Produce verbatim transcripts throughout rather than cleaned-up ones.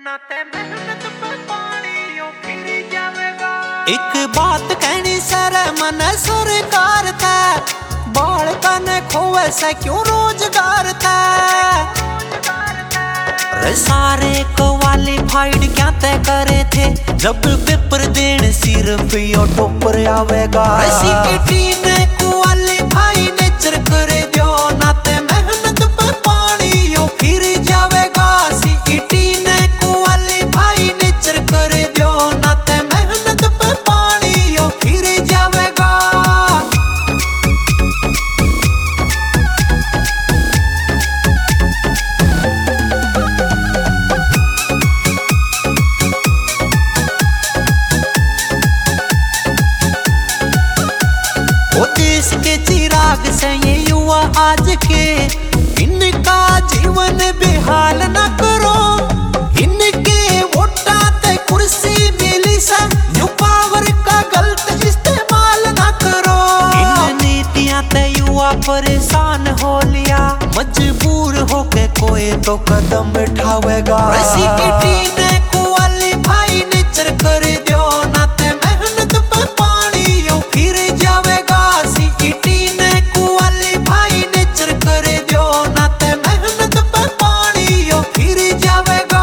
एक बात कहनी सर मन सरकार था, बाल कने खोवे से क्यों रोजगार था। सारे क्वालिफाइड क्या तय करे थे, जब पेपर देने सिर्फ यो टॉपर आवेगा। सीईटी ने क्वालिफाई नेचर करे दियो, नाते मेहनत पे पानी यो फिर जावेगा। सीईटी ने क्वालिफाई नेचर करे दियो, नाते मेहनत पे पानी यो फिर जावेगा। देश के चिराग से ये युवा आज के, इनका जीवन बेहाल न करो। इनके वोटा ते कुर्सी मिली से, न्यू पावर का गलत इस्तेमाल न करो। इन नीतियां ते युवा परेशान हो लिया, मजबूर होके कोई तो कदम उठावेगा। सीईटी ने क्वालिफाई नेचर कर दियो, नाते मेहनत पे पानी यो फिर जावेगा। सीईटी ने क्वालिफाई नेचर कर दियो, नाते मेहनत पे पानी यो फिर जावेगा।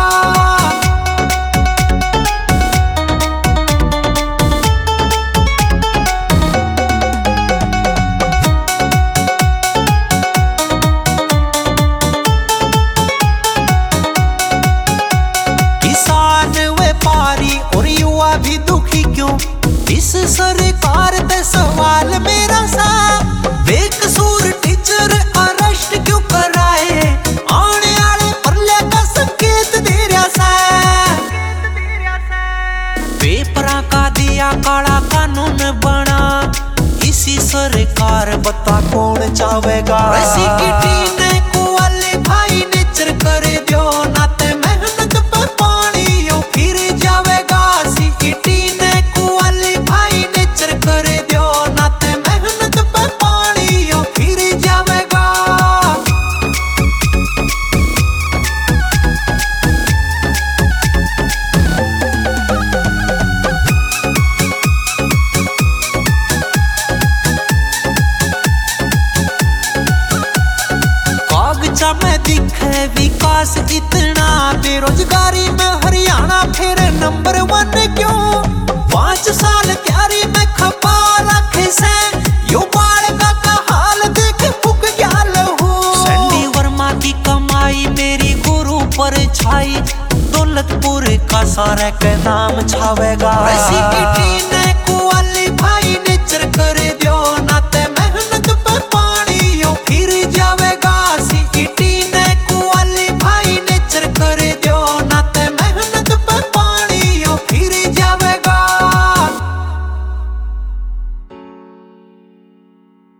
किसान व्यापारी और युवा भी दुखी क्यों, इस सरकार ते सवाल मेरा सा। बेकसूर टीचर अरेस्ट क्यों कराए, आने आले परले का संकेत दे रहा सा। पेपरा का दिया काला कानून बना, इसी सरकार बता कौन चाहेगा। सीईटी ने क्वालिफाई नेचर कर दियो, नाते मेहनत पे पानी यो फिर जावेगा। सीईटी ने क्वालिफाई नेचर कर दियो, नाते मेहनत पे पानी यो फिर जावेगा। कागजा में दिखे विकास इतना, बेरोजगारी में हरियाणा फिर नंबर वन क्यों। पांच साल क्यारी में खपा रखे से, यो बालका का हाल देख फुक गया लहू। सैंडी वर्मा की कमाई मेरी गुरु पर छाई, दौलतपुर का सारे के नाम छावेगा। सीईटी